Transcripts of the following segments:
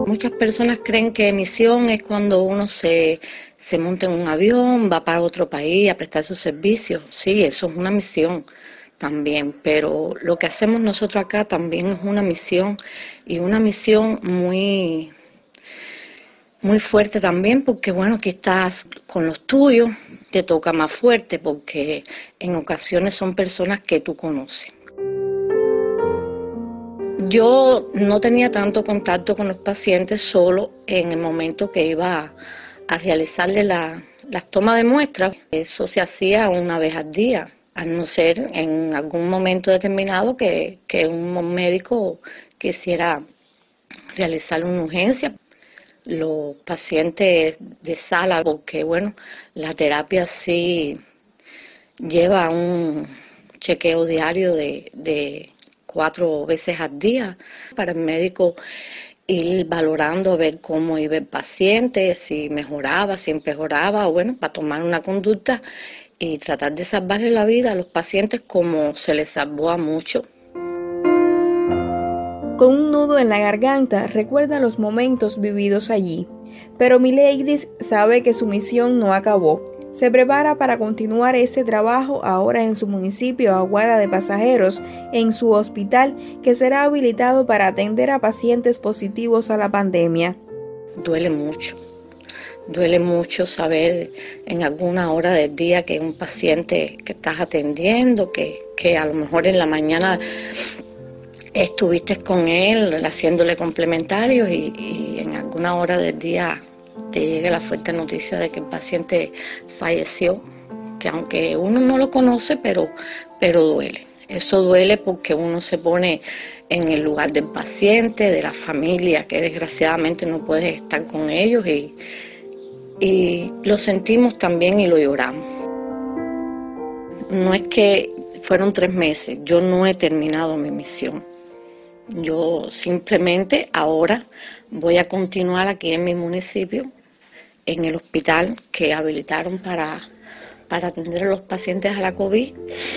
Muchas personas creen que misión es cuando uno se monta en un avión, va para otro país a prestar sus servicios. Sí, eso es una misión también, pero lo que hacemos nosotros acá también es una misión, y una misión muy fuerte también, porque bueno, aquí estás con los tuyos, te toca más fuerte porque en ocasiones son personas que tú conoces. Yo no tenía tanto contacto con los pacientes, solo en el momento que iba a realizarle las tomas de muestras. Eso se hacía una vez al día, a no ser en algún momento determinado que un médico quisiera realizar una urgencia. Los pacientes de sala, porque bueno, la terapia sí lleva un chequeo diario de 4 veces al día para el médico ir valorando, ver cómo iba el paciente, si mejoraba, si empeoraba, o bueno, para tomar una conducta y tratar de salvarle la vida a los pacientes como se les salvó a muchos. Con un nudo en la garganta recuerda los momentos vividos allí, pero Mileidis sabe que su misión no acabó. Se prepara para continuar ese trabajo ahora en su municipio Aguada de Pasajeros, en su hospital que será habilitado para atender a pacientes positivos a la pandemia. Duele mucho saber en alguna hora del día que un paciente que estás atendiendo, que a lo mejor en la mañana estuviste con él haciéndole complementarios y en alguna hora del día te llegue la fuerte noticia de que el paciente falleció, que aunque uno no lo conoce, pero duele. Eso duele porque uno se pone en el lugar del paciente, de la familia, que desgraciadamente no puedes estar con ellos, y lo sentimos también y lo lloramos. No es que fueron 3 meses, yo no he terminado mi misión. Yo simplemente ahora voy a continuar aquí en mi municipio, en el hospital que habilitaron para atender a los pacientes a la COVID,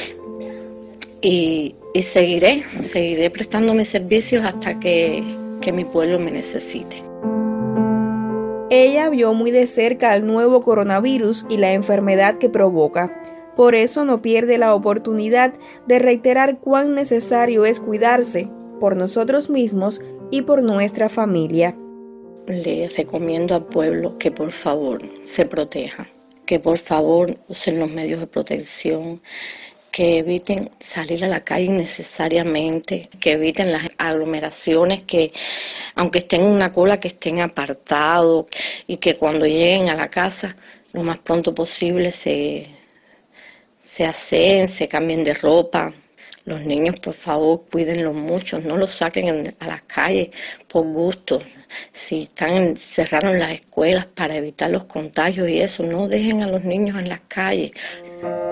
y seguiré prestando mis servicios hasta que mi pueblo me necesite. Ella vio muy de cerca al nuevo coronavirus y la enfermedad que provoca. Por eso no pierde la oportunidad de reiterar cuán necesario es cuidarse por nosotros mismos y por nuestra familia. Le recomiendo al pueblo que por favor se proteja, que por favor usen los medios de protección, que eviten salir a la calle innecesariamente, que eviten las aglomeraciones, que aunque estén en una cola, que estén apartados, y que cuando lleguen a la casa lo más pronto posible se aseen, se cambien de ropa. Los niños, por favor, cuídenlos mucho, no los saquen a las calles por gusto. Si están encerrados en las escuelas para evitar los contagios y eso, no dejen a los niños en las calles.